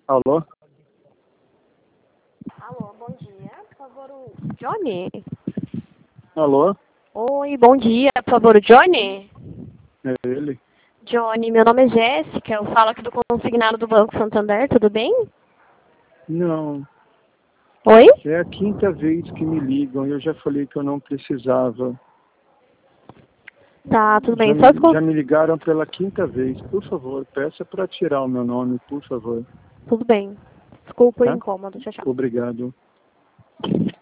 Alô? Alô, bom dia. Por favor, o Johnny? Alô? Oi, bom dia. Por favor, o Johnny? É ele? Johnny, meu nome é Jéssica. Eu falo aqui do consignado do Banco Santander, tudo bem? Não. Oi? É a quinta vez que me ligam e eu já falei que eu não precisava. Tá, tudo Já bem. me, já me ligaram pela quinta vez. Por favor, peça para tirar o meu nome, por favor. Tudo bem. Desculpa o Tá? incômodo. Tchau, tchau. Obrigado.